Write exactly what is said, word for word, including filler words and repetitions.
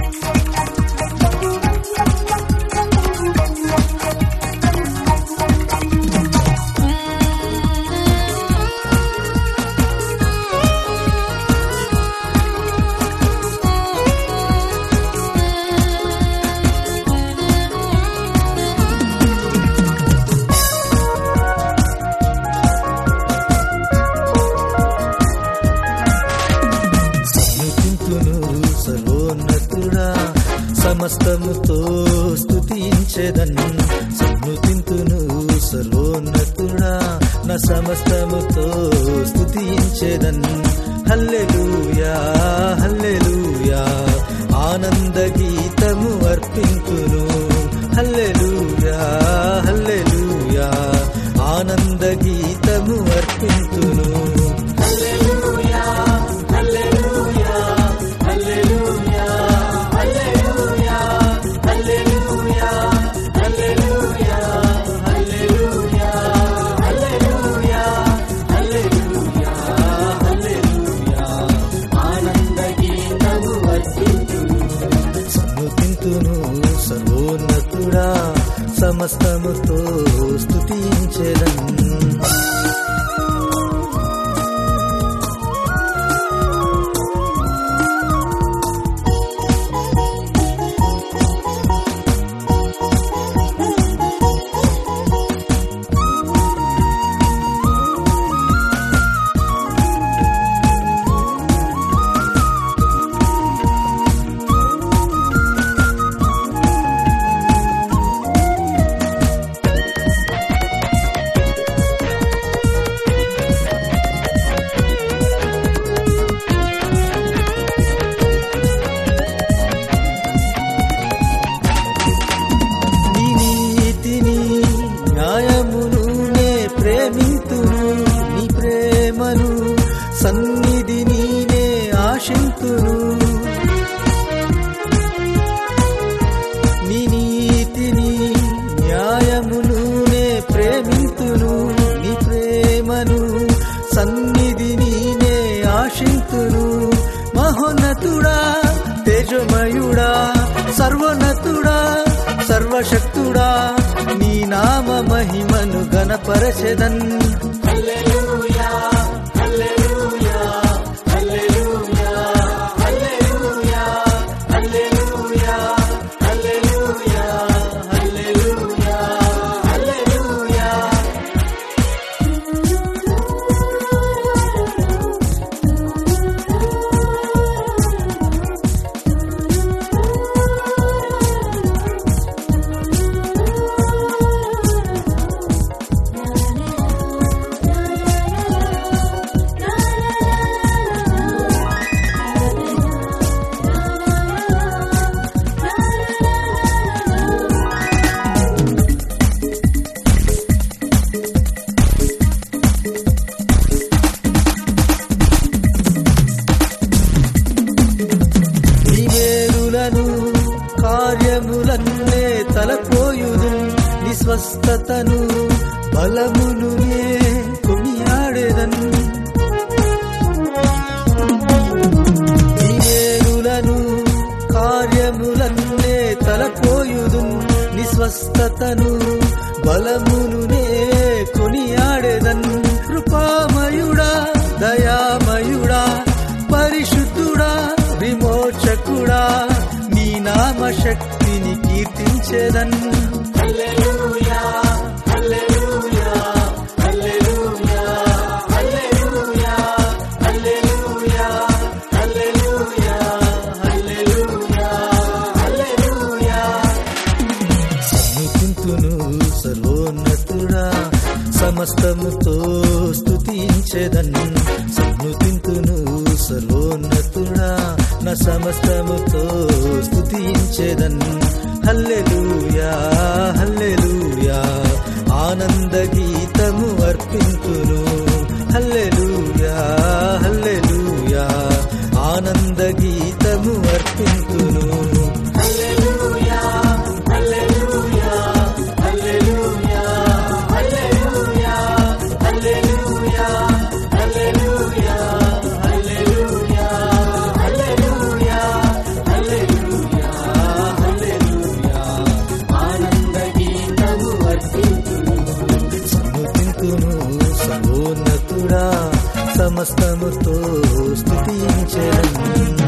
సమస్తముతో స్తుతించెదన్ సన్నుతింతును సర్వోన్నతుడా నా సమస్తముతో స్తుతించెదన్ హల్లెలూయా హల్లెలూయా ఆనంద గీతము అర్పింతును హల్లెలూయా హల్లెలూయా ఆనంద గీతము అర్పింతును హల్లెలూయా హల్లెలూయా హల్లెలూయా సర్వోన్నతుడా సమస్తముతో స్తుతించెదన్ సన్నిధి నీనే ఆశింతును నీ నీతిని న్యాయమును నే ప్రేమింతును నీ ప్రేమను సన్నిధి నీనే ఆశింతును మహోన్నతుడా తేజమయుడా సర్వోన్నతుడా సర్వశక్తుడా నీ నామ మహిమను గణపరచెదన్ హల్లెలూయా హల్లెలూయా హల్లెలూయా హల్లెలూయా హల్లెలూయా హల్లెలూయా హల్లెలూయా హల్లెలూయా కార్యములన్నే తలపోయుదు నిస్వస్థతను బలమును నే కొనియాడెదన్ నీవేరులను కార్యములన్నే తలపోయుదు నిస్వస్థతను బలమును నే కొనియాడెదన్ కృపామయుడా దయామయుడా పరిశుద్ధుడా విమోచకుడా నామ శక్తిని కీర్తించెదన్ హల్లెలూయా హల్లెలూయా హల్లెలూయా హల్లెలూయా హల్లెలూయా హల్లెలూయా హల్లెలూయా హల్లెలూయా సన్నుతింతును సర్వోన్నతుడా సమస్తముతో స్తుతించెదన్ సన్నుతింతును సర్వోన్నతుడా నా సమస్తముతో స్తుతించెదన్ హల్లెలూయా హల్లెలూయా ఆనంద గీతము అర్పింతును హల్లెలూయా హల్లెలూయా ఆనంద గీతము అర్పింతును హల్లెలూయా హల్లెలూయా హల్లెలూయా హల్లెలూయా హల్లెలూయా హల్లెలూయా హల్లెలూయా హల్లెలూయా హల్లెలూయా సమస్తముతో స్తుతించెదన్